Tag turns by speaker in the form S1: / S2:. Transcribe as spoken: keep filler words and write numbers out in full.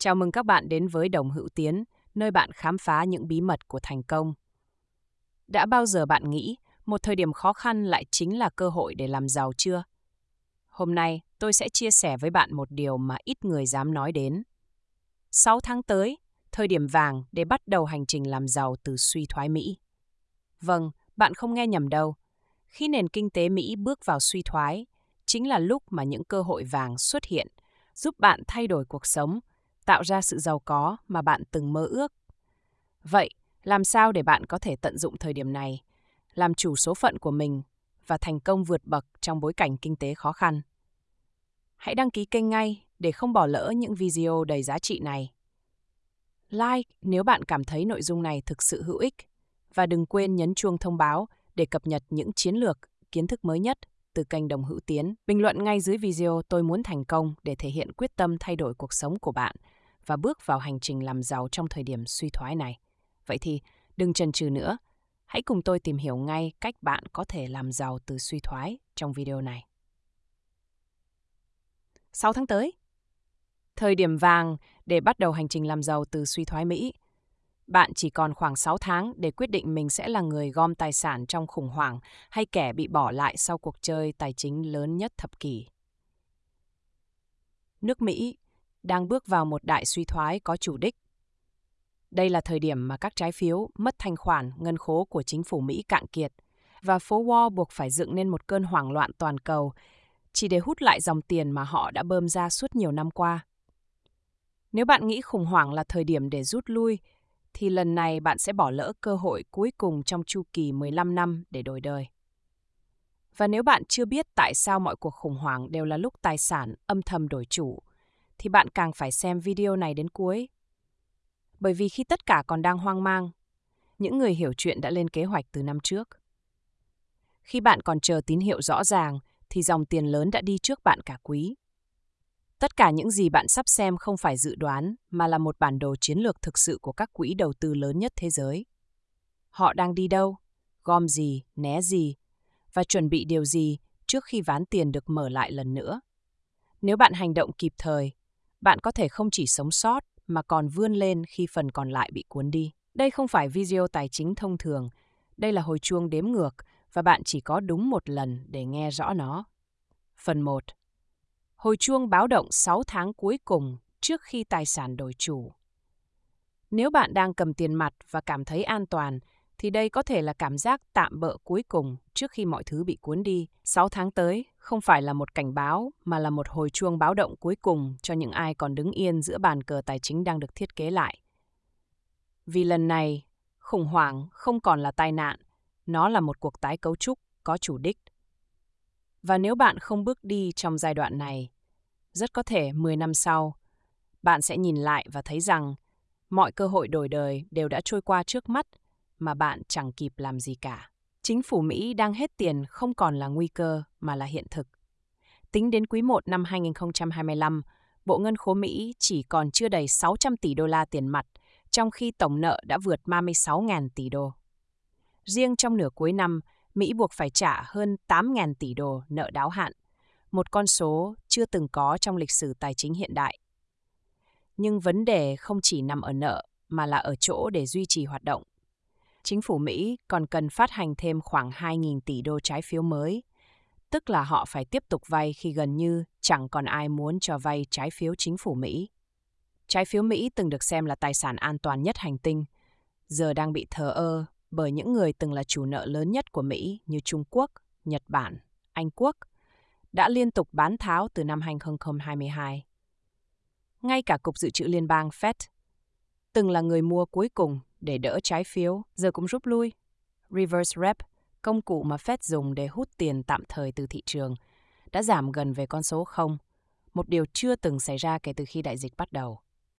S1: Chào mừng các bạn đến với Đồng Hữu Tiến, nơi bạn khám phá những bí mật của thành công. Đã bao giờ bạn nghĩ một thời điểm khó khăn lại chính là cơ hội để làm giàu chưa? Hôm nay, tôi sẽ chia sẻ với bạn một điều mà ít người dám nói đến. sáu tháng tới, thời điểm vàng để bắt đầu hành trình làm giàu từ suy thoái Mỹ. Vâng, bạn không nghe nhầm đâu. Khi nền kinh tế Mỹ bước vào suy thoái, chính là lúc mà những cơ hội vàng xuất hiện, giúp bạn thay đổi cuộc sống, tạo ra sự giàu có mà bạn từng mơ ước. Vậy, làm sao để bạn có thể tận dụng thời điểm này, làm chủ số phận của mình và thành công vượt bậc trong bối cảnh kinh tế khó khăn? Hãy đăng ký kênh ngay để không bỏ lỡ những video đầy giá trị này. Like nếu bạn cảm thấy nội dung này thực sự hữu ích và đừng quên nhấn chuông thông báo để cập nhật những chiến lược, kiến thức mới nhất từ kênh Đồng Hữu Tiến. Bình luận ngay dưới video "Tôi muốn thành công" để thể hiện quyết tâm thay đổi cuộc sống của bạn và bước vào hành trình làm giàu trong thời điểm suy thoái này. Vậy thì, đừng chần chừ nữa, hãy cùng tôi tìm hiểu ngay cách bạn có thể làm giàu từ suy thoái trong video này. sáu tháng tới, thời điểm vàng để bắt đầu hành trình làm giàu từ suy thoái Mỹ. Bạn chỉ còn khoảng sáu tháng để quyết định mình sẽ là người gom tài sản trong khủng hoảng hay kẻ bị bỏ lại sau cuộc chơi tài chính lớn nhất thập kỷ. Nước Mỹ đang bước vào một đại suy thoái có chủ đích. Đây là thời điểm mà các trái phiếu, mất thanh khoản, ngân khố của chính phủ Mỹ cạn kiệt và phố Wall buộc phải dựng nên một cơn hoảng loạn toàn cầu chỉ để hút lại dòng tiền mà họ đã bơm ra suốt nhiều năm qua. Nếu bạn nghĩ khủng hoảng là thời điểm để rút lui, thì lần này bạn sẽ bỏ lỡ cơ hội cuối cùng trong chu kỳ mười lăm năm để đổi đời. Và nếu bạn chưa biết tại sao mọi cuộc khủng hoảng đều là lúc tài sản âm thầm đổi chủ, thì bạn càng phải xem video này đến cuối. Bởi vì khi tất cả còn đang hoang mang, những người hiểu chuyện đã lên kế hoạch từ năm trước. Khi bạn còn chờ tín hiệu rõ ràng, thì dòng tiền lớn đã đi trước bạn cả quý. Tất cả những gì bạn sắp xem không phải dự đoán, mà là một bản đồ chiến lược thực sự của các quỹ đầu tư lớn nhất thế giới. Họ đang đi đâu, gom gì, né gì, và chuẩn bị điều gì trước khi ván tiền được mở lại lần nữa. Nếu bạn hành động kịp thời, bạn có thể không chỉ sống sót, mà còn vươn lên khi phần còn lại bị cuốn đi. Đây không phải video tài chính thông thường, đây là hồi chuông đếm ngược, và bạn chỉ có đúng một lần để nghe rõ nó. Phần một. Hồi chuông báo động sáu tháng cuối cùng trước khi tài sản đổi chủ. Nếu bạn đang cầm tiền mặt và cảm thấy an toàn, thì đây có thể là cảm giác tạm bợ cuối cùng trước khi mọi thứ bị cuốn đi. sáu tháng tới không phải là một cảnh báo, mà là một hồi chuông báo động cuối cùng cho những ai còn đứng yên giữa bàn cờ tài chính đang được thiết kế lại. Vì lần này, khủng hoảng không còn là tai nạn, nó là một cuộc tái cấu trúc có chủ đích. Và nếu bạn không bước đi trong giai đoạn này, rất có thể mười năm sau, bạn sẽ nhìn lại và thấy rằng mọi cơ hội đổi đời đều đã trôi qua trước mắt mà bạn chẳng kịp làm gì cả. Chính phủ Mỹ đang hết tiền không còn là nguy cơ mà là hiện thực. Tính đến quý một năm hai nghìn không trăm hai mươi lăm, Bộ Ngân khố Mỹ chỉ còn chưa đầy sáu trăm tỷ đô la tiền mặt, trong khi tổng nợ đã vượt ba mươi sáu nghìn tỷ đô. Riêng trong nửa cuối năm, Mỹ buộc phải trả hơn tám nghìn tỷ đô nợ đáo hạn, một con số chưa từng có trong lịch sử tài chính hiện đại. Nhưng vấn đề không chỉ nằm ở nợ, mà là ở chỗ để duy trì hoạt động. Chính phủ Mỹ còn cần phát hành thêm khoảng hai nghìn tỷ đô trái phiếu mới, tức là họ phải tiếp tục vay khi gần như chẳng còn ai muốn cho vay trái phiếu chính phủ Mỹ. Trái phiếu Mỹ từng được xem là tài sản an toàn nhất hành tinh, giờ đang bị thờ ơ bởi những người từng là chủ nợ lớn nhất của Mỹ như Trung Quốc, Nhật Bản, Anh Quốc, đã liên tục bán tháo từ năm hai nghìn không trăm hai mươi hai. Ngay cả Cục Dự trữ Liên bang Fed, từng là người mua cuối cùng để đỡ trái phiếu, giờ cũng rút lui. Reverse rep, công cụ mà Fed dùng để hút tiền tạm thời từ thị trường, đã giảm gần về con số không, một điều chưa từng xảy ra kể từ khi đại dịch bắt đầu.